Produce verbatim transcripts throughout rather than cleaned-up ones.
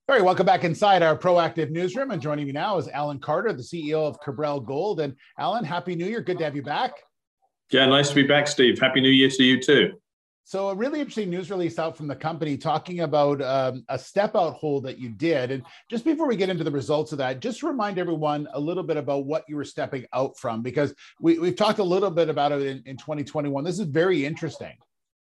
All right, welcome back inside our proactive newsroom. And joining me now is Alan Carter, the C E O of Cabral Gold. And Alan, Happy New Year. Good to have you back. Yeah, nice to be back, Steve. Happy New Year to you too. So a really interesting news release out from the company talking about um, a step out hole that you did. And just before we get into the results of that, just remind everyone a little bit about what you were stepping out from, because we, we've talked a little bit about it in, in twenty twenty-one. This is very interesting.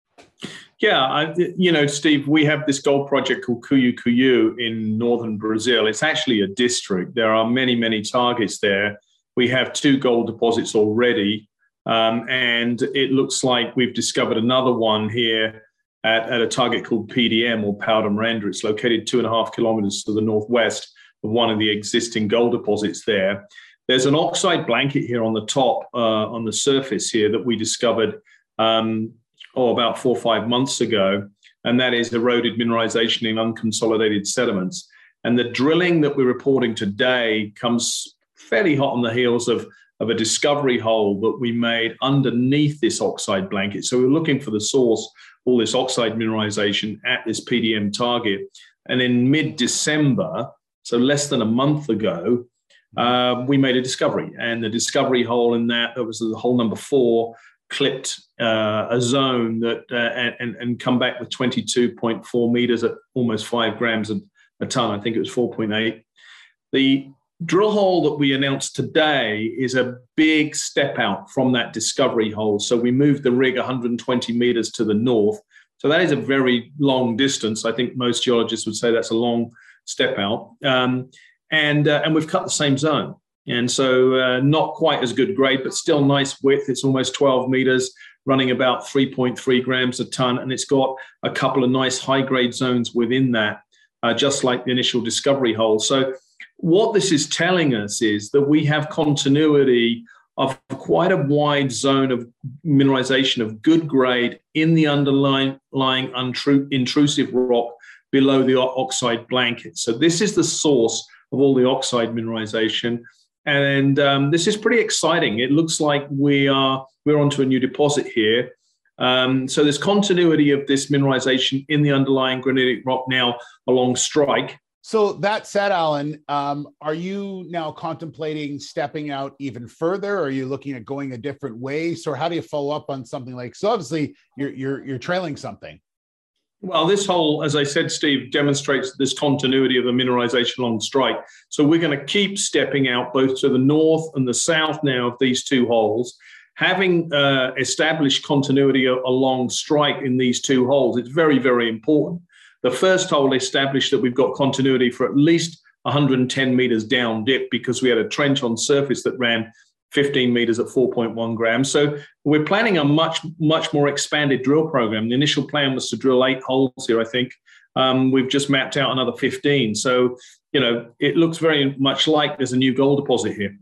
Yeah, I, you know, Steve, we have this gold project called Cuiú Cuiú in northern Brazil. It's actually a district. There are many, many targets there. We have two gold deposits already, um, and it looks like we've discovered another one here at, at a target called P D M, or Pau de Miranda. It's located two and a half kilometers to the northwest of one of the existing gold deposits there. There's an oxide blanket here on the top, uh, on the surface here, that we discovered um, oh, about four or five months ago, and that is eroded mineralization in unconsolidated sediments. And the drilling that we're reporting today comes fairly hot on the heels of, of a discovery hole that we made underneath this oxide blanket. So we're looking for the source, all this oxide mineralization at this P D M target. And in mid-December, so less than a month ago, uh, we made a discovery. And the discovery hole in that, that was the hole number four, clipped uh, a zone that uh, and, and come back with twenty-two point four meters at almost five grams a, a ton. I think it was four point eight. The drill hole that we announced today is a big step out from that discovery hole. So we moved the rig one hundred twenty meters to the north. So that is a very long distance. I think most geologists would say that's a long step out. Um, and, uh, and we've cut the same zone. And so uh, not quite as good grade, but still nice width. It's almost twelve meters, running about three point three grams a ton. And it's got a couple of nice high grade zones within that, uh, just like the initial discovery hole. So what this is telling us is that we have continuity of quite a wide zone of mineralization of good grade in the underlying untru- intrusive rock below the oxide blanket. So this is the source of all the oxide mineralization. And um, this is pretty exciting. It looks like we are, we're onto a new deposit here. Um, so there's continuity of this mineralization in the underlying granitic rock now along strike. So that said, Alan, um, are you now contemplating stepping out even further? Or are you looking at going a different way? So how do you follow up on something like, so obviously you're, you're, you're trailing something. Well, this hole, as I said, Steve, demonstrates this continuity of the mineralization along strike. So we're going to keep stepping out both to the north and the south now of these two holes. Having uh, established continuity along strike in these two holes, it's very, very important. The first hole established that we've got continuity for at least one hundred ten meters down dip, because we had a trench on surface that ran fifteen meters at four point one grams. So we're planning a much, much more expanded drill program. The initial plan was to drill eight holes here, I think. Um, we've just mapped out another fifteen. So, you know, it looks very much like there's a new gold deposit here.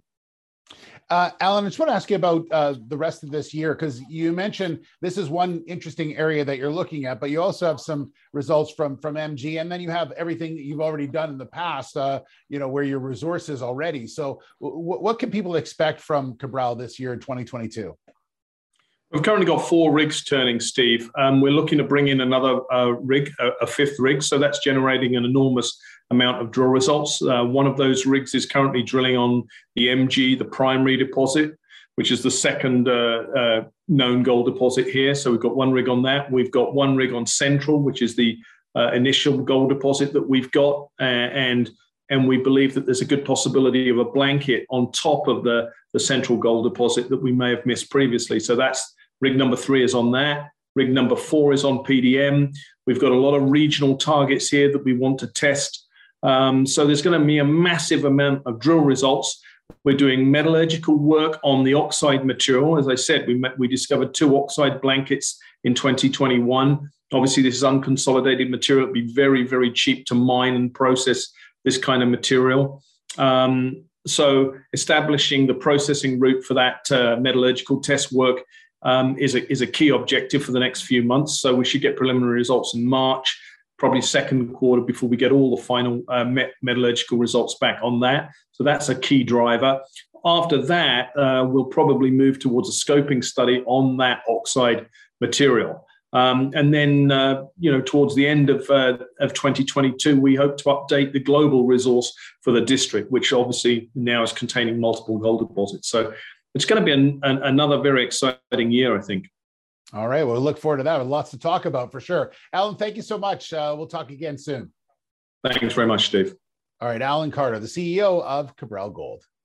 Uh, Alan, I just want to ask you about uh, the rest of this year, because you mentioned this is one interesting area that you're looking at, but you also have some results from, from M G, and then you have everything that you've already done in the past, uh, you know, where your resources already. So w- what can people expect from Cabral this year in twenty twenty-two? We've currently got four rigs turning, Steve. Um, we're looking to bring in another uh, rig, a, a fifth rig. So that's generating an enormous amount of drill results. Uh, one of those rigs is currently drilling on the M G, the primary deposit, which is the second uh, uh, known gold deposit here. So we've got one rig on that. We've got one rig on Central, which is the uh, initial gold deposit that we've got. Uh, and and we believe that there's a good possibility of a blanket on top of the, the Central gold deposit that we may have missed previously. So that's rig number three is on that. Rig number four is on P D M. We've got a lot of regional targets here that we want to test. Um, so there's going to be a massive amount of drill results. We're doing metallurgical work on the oxide material. As I said, we met, we discovered two oxide blankets in twenty twenty-one. Obviously, this is unconsolidated material. It'd be very, very cheap to mine and process this kind of material. Um, so establishing the processing route for that uh, metallurgical test work Um, is a is a key objective for the next few months. So we should get preliminary results in March, probably second quarter, before we get all the final uh, met- metallurgical results back on that. So that's a key driver. After that, uh, we'll probably move towards a scoping study on that oxide material. Um, and then, uh, you know, towards the end of, uh, of twenty twenty-two, we hope to update the global resource for the district, which obviously now is containing multiple gold deposits. So it's going to be an, an, another very exciting year, I think. All right. Well, we look forward to that. Lots to talk about for sure. Alan, thank you so much. Uh, we'll talk again soon. Thanks very much, Steve. All right. Alan Carter, the C E O of Cabral Gold.